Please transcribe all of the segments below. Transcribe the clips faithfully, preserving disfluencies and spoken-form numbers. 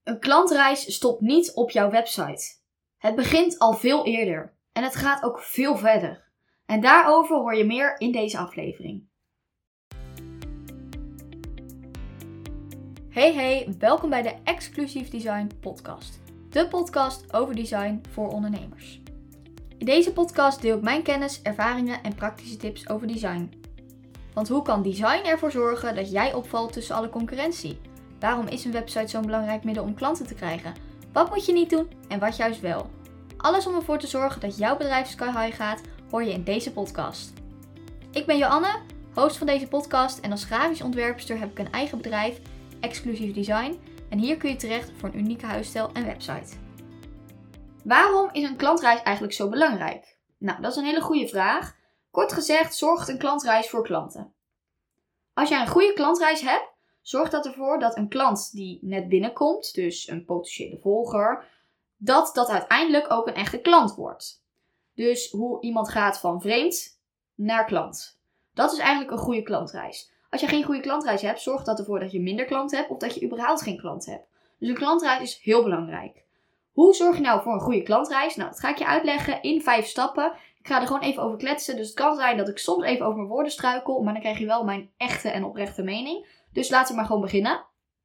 Een klantreis stopt niet op jouw website. Het begint al veel eerder en het gaat ook veel verder. En daarover hoor je meer in deze aflevering. Hey hey, welkom bij de Exclusief Design podcast. De podcast over design voor ondernemers. In deze podcast deel ik mijn kennis, ervaringen en praktische tips over design. Want hoe kan design ervoor zorgen dat jij opvalt tussen alle concurrentie? Waarom is een website zo'n belangrijk middel om klanten te krijgen? Wat moet je niet doen en wat juist wel? Alles om ervoor te zorgen dat jouw bedrijf sky high gaat, hoor je in deze podcast. Ik ben Joanne, host van deze podcast en als grafisch ontwerpster heb ik een eigen bedrijf, Exclusief Design. En hier kun je terecht voor een unieke huisstijl en website. Waarom is een klantreis eigenlijk zo belangrijk? Nou, dat is een hele goede vraag. Kort gezegd zorgt een klantreis voor klanten. Als jij een goede klantreis hebt, zorgt dat ervoor dat een klant die net binnenkomt, dus een potentiële volger, dat dat uiteindelijk ook een echte klant wordt. Dus hoe iemand gaat van vreemd naar klant. Dat is eigenlijk een goede klantreis. Als je geen goede klantreis hebt, zorgt dat ervoor dat je minder klanten hebt of dat je überhaupt geen klant hebt. Dus een klantreis is heel belangrijk. Hoe zorg je nou voor een goede klantreis? Nou, dat ga ik je uitleggen in vijf stappen. Ik ga er gewoon even over kletsen, dus het kan zijn dat ik soms even over mijn woorden struikel, maar dan krijg je wel mijn echte en oprechte mening. Dus laten we maar gewoon beginnen.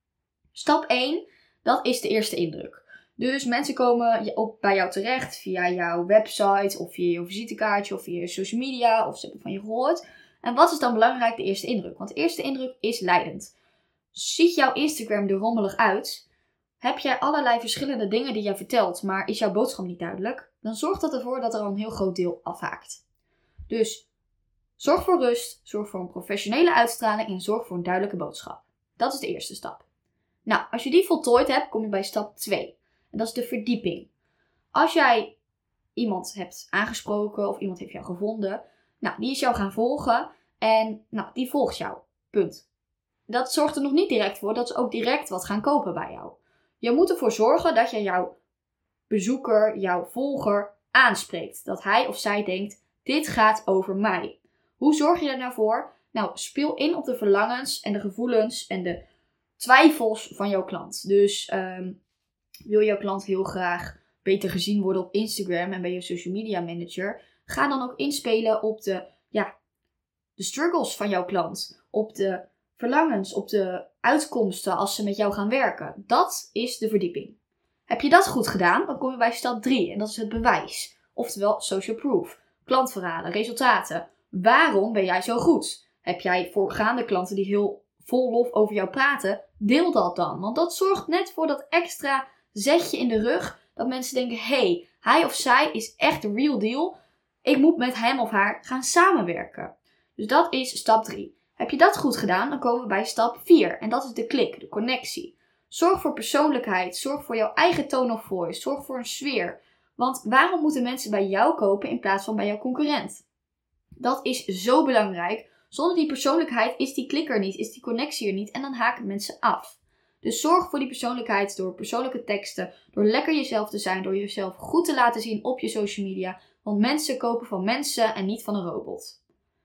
Stap één, dat is de eerste indruk. Dus mensen komen op bij jou terecht via jouw website of via je visitekaartje of via je social media of ze hebben van je gehoord. En wat is dan belangrijk? De eerste indruk. Want de eerste indruk is leidend. Ziet jouw Instagram er rommelig uit? Heb jij allerlei verschillende dingen die jij vertelt, maar is jouw boodschap niet duidelijk? Dan zorgt dat ervoor dat er al een heel groot deel afhaakt. Dus zorg voor rust, zorg voor een professionele uitstraling en zorg voor een duidelijke boodschap. Dat is de eerste stap. Nou, als je die voltooid hebt, kom je bij stap twee. En dat is de verdieping. Als jij iemand hebt aangesproken of iemand heeft jou gevonden, nou, die is jou gaan volgen en nou, die volgt jou. Punt. Dat zorgt er nog niet direct voor dat ze ook direct wat gaan kopen bij jou. Je moet ervoor zorgen dat je jouw bezoeker, jouw volger aanspreekt. Dat hij of zij denkt, dit gaat over mij. Hoe zorg je er nou voor? Nou, speel in op de verlangens en de gevoelens en de twijfels van jouw klant. Dus um, wil jouw klant heel graag beter gezien worden op Instagram en ben je social media manager, ga dan ook inspelen op de, ja, de struggles van jouw klant. Op de verlangens, op de uitkomsten als ze met jou gaan werken. Dat is de verdieping. Heb je dat goed gedaan, dan kom je bij stap drie en dat is het bewijs. Oftewel social proof. Klantverhalen, resultaten. Waarom ben jij zo goed? Heb jij voorgaande klanten die heel vol lof over jou praten? Deel dat dan. Want dat zorgt net voor dat extra zetje in de rug. Dat mensen denken, hé, hey, hij of zij is echt de real deal. Ik moet met hem of haar gaan samenwerken. Dus dat is stap drie. Heb je dat goed gedaan, dan komen we bij stap vier. En dat is de klik, de connectie. Zorg voor persoonlijkheid. Zorg voor jouw eigen tone of voice. Zorg voor een sfeer. Want waarom moeten mensen bij jou kopen in plaats van bij jouw concurrent? Dat is zo belangrijk. Zonder die persoonlijkheid is die klik er niet, is die connectie er niet en dan haken mensen af. Dus zorg voor die persoonlijkheid door persoonlijke teksten, door lekker jezelf te zijn, door jezelf goed te laten zien op je social media. Want mensen kopen van mensen en niet van een robot.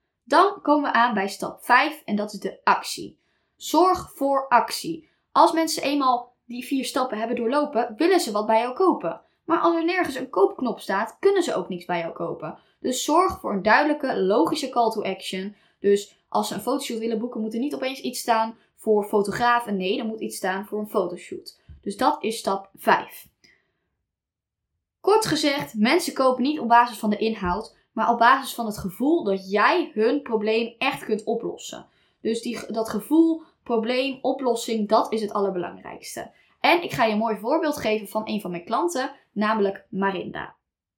Dan komen we aan bij stap vijf en dat is de actie. Zorg voor actie. Als mensen eenmaal die vier stappen hebben doorlopen, willen ze wat bij jou kopen. Maar als er nergens een koopknop staat, kunnen ze ook niks bij jou kopen. Dus zorg voor een duidelijke, logische call to action. Dus als ze een fotoshoot willen boeken, moet er niet opeens iets staan voor fotografen. Nee, er moet iets staan voor een fotoshoot. Dus dat is stap vijf. Kort gezegd, mensen kopen niet op basis van de inhoud, maar op basis van het gevoel dat jij hun probleem echt kunt oplossen. Dus die, dat gevoel, probleem, oplossing, dat is het allerbelangrijkste. En ik ga je een mooi voorbeeld geven van een van mijn klanten, namelijk Marinda.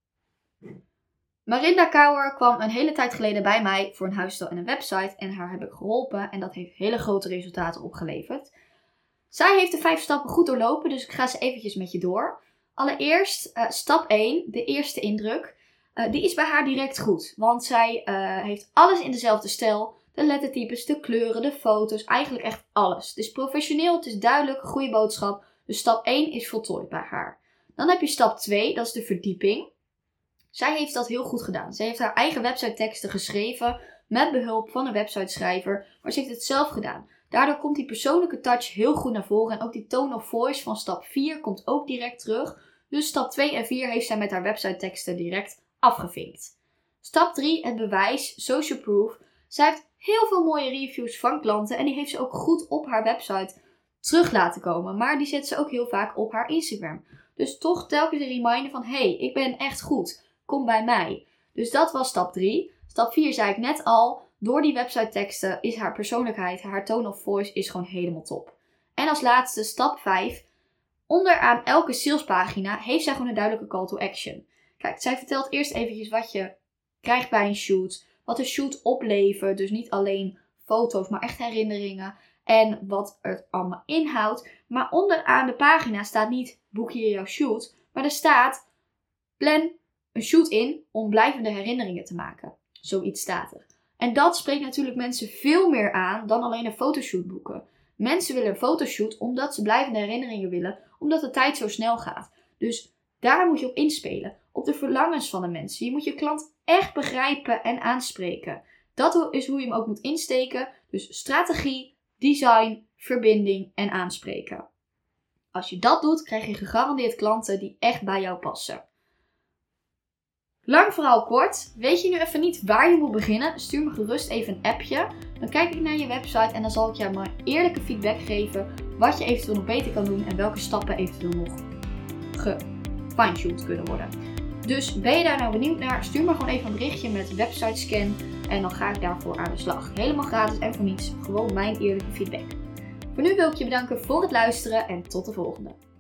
Marinda Kouwer kwam een hele tijd geleden bij mij voor een huisstijl en een website en haar heb ik geholpen en dat heeft hele grote resultaten opgeleverd. Zij heeft de vijf stappen goed doorlopen, dus ik ga ze eventjes met je door. Allereerst uh, stap één, de eerste indruk. Uh, die is bij haar direct goed, want zij uh, heeft alles in dezelfde stijl. De lettertypes, de kleuren, de foto's, eigenlijk echt alles. Het is professioneel, het is duidelijk, goede boodschap. Dus stap één is voltooid bij haar. Dan heb je stap twee, dat is de verdieping. Zij heeft dat heel goed gedaan. Zij heeft haar eigen website teksten geschreven met behulp van een websiteschrijver, maar ze heeft het zelf gedaan. Daardoor komt die persoonlijke touch heel goed naar voren. En ook die tone of voice van stap vier komt ook direct terug. Dus stap twee en vier heeft zij met haar website teksten direct afgevinkt. Stap drie, het bewijs, social proof. Zij heeft heel veel mooie reviews van klanten en die heeft ze ook goed op haar website terug laten komen. Maar die zet ze ook heel vaak op haar Instagram. Dus toch telkens een reminder van, hey, ik ben echt goed. Kom bij mij. Dus dat was stap drie. Stap vier zei ik net al. Door die website teksten is haar persoonlijkheid, haar tone of voice is gewoon helemaal top. En als laatste stap vijf. Onderaan elke salespagina heeft zij gewoon een duidelijke call to action. Kijk, zij vertelt eerst eventjes wat je krijgt bij een shoot. Wat een shoot oplevert. Dus niet alleen foto's, maar echt herinneringen. En wat het allemaal inhoudt. Maar onderaan de pagina staat niet boek hier jouw shoot. Maar er staat plan een shoot in om blijvende herinneringen te maken. Zoiets staat er. En dat spreekt natuurlijk mensen veel meer aan dan alleen een fotoshoot boeken. Mensen willen een fotoshoot omdat ze blijvende herinneringen willen. Omdat de tijd zo snel gaat. Dus daar moet je op inspelen. Op de verlangens van de mensen. Je moet je klant echt begrijpen en aanspreken. Dat is hoe je hem ook moet insteken. Dus strategie, design, verbinding en aanspreken. Als je dat doet, krijg je gegarandeerd klanten die echt bij jou passen. Lang verhaal kort. Weet je nu even niet waar je moet beginnen? Stuur me gerust even een appje. Dan kijk ik naar je website en dan zal ik jou maar eerlijke feedback geven. Wat je eventueel nog beter kan doen en welke stappen eventueel nog gefine-tuned kunnen worden. Dus ben je daar nou benieuwd naar? Stuur me gewoon even een berichtje met website scan. En dan ga ik daarvoor aan de slag. Helemaal gratis en voor niets. Gewoon mijn eerlijke feedback. Voor nu wil ik je bedanken voor het luisteren en tot de volgende.